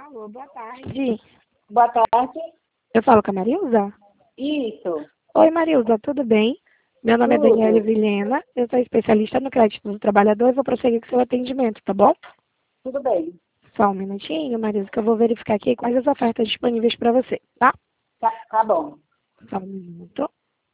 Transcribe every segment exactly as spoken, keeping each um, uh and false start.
Alô, boa tarde. Boa tarde. Eu falo com a Marilza? Isso. Oi, Marilza, tudo bem? Meu nome Tudo. é Daniela Vilhena, eu sou especialista no crédito do trabalhador e vou prosseguir com seu atendimento, tá bom? Tudo bem. Só um minutinho, Marilza, que eu vou verificar aqui quais as ofertas disponíveis para você, tá? Tá, tá bom. Só um minuto.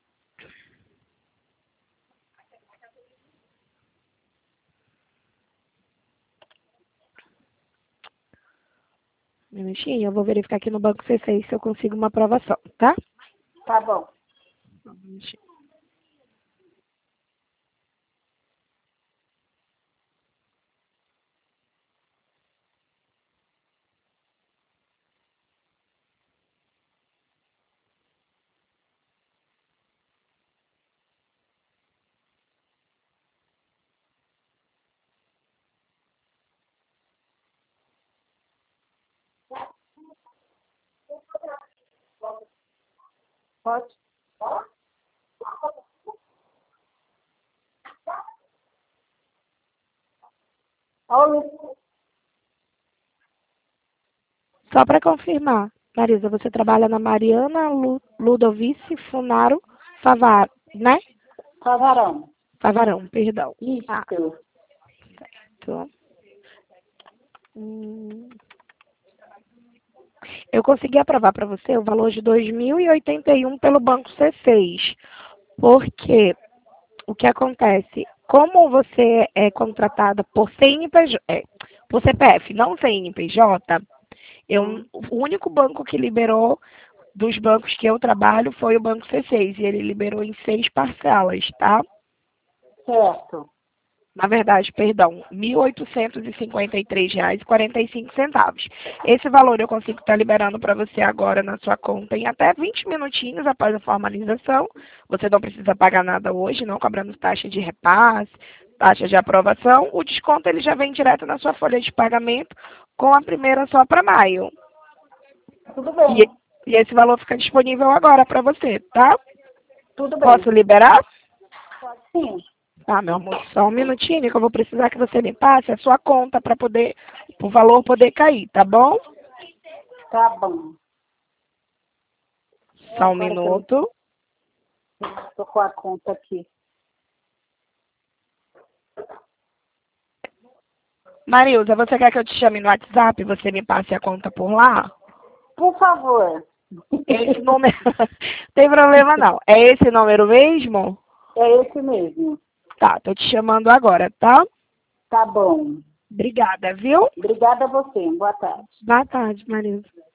Um minutinho, eu vou verificar aqui no Banco C seis se eu consigo uma aprovação, tá? Tá bom. Só um minutinho. Pode? Oi. Só para confirmar, Marisa, você trabalha na Mariana Lu- Ludovice Funaro Favar, né? Cavarão. Favarão, perdão. Isso. Ah, tô. Hum. Eu consegui aprovar para você o valor de dois mil e oitenta e um pelo Banco C seis. Porque o que acontece? Como você é contratada por C N P J, é, por C P F, não C N P J, eu, o único banco que liberou dos bancos que eu trabalho foi o Banco C seis, e ele liberou em seis parcelas, tá? Certo. Na verdade, perdão, mil oitocentos e cinquenta e três reais e quarenta e cinco centavos. Esse valor eu consigo estar liberando para você agora na sua conta em até vinte minutinhos após a formalização. Você não precisa pagar nada hoje, não cobrando taxa de repasse, taxa de aprovação. O desconto ele já vem direto na sua folha de pagamento com a primeira só para maio. Tudo bem. E, e esse valor fica disponível agora para você, tá? Tudo bem. Posso liberar? Pode sim. Tá, meu amor, só um minutinho que eu vou precisar que você me passe a sua conta para poder, o valor poder cair, tá bom? Tá bom. Só um Agora que minuto. eu tô com a conta aqui. Marilza, você quer que eu te chame no WhatsApp e você me passe a conta por lá? Por favor. Esse número. Tem problema não. É esse número mesmo? É esse mesmo. Tá, tô te chamando agora, tá? Tá bom. Obrigada, viu? Obrigada a você. Boa tarde. Boa tarde, Marilza.